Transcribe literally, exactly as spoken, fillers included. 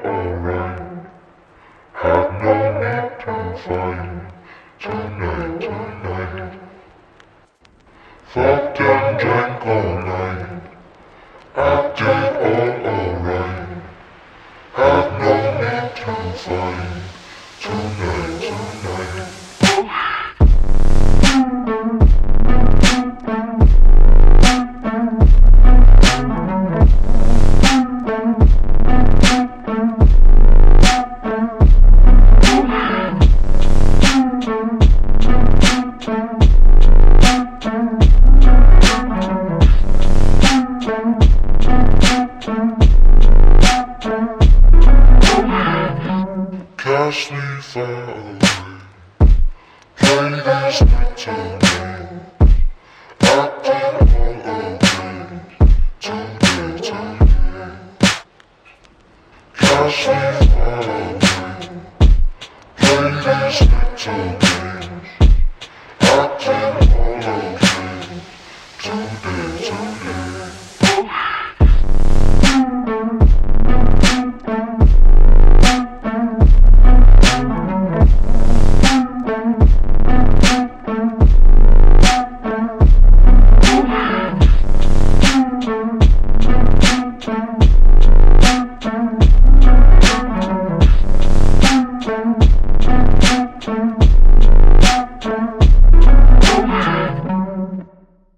alright. Have no need to fight tonight, tonight. Fucked and drank all night, acted all alright. Have no need to fight tonight, tonight. Cast me far away, play this little game, acting all okay, today, today. Cast me far away, play this little game, acting all okay.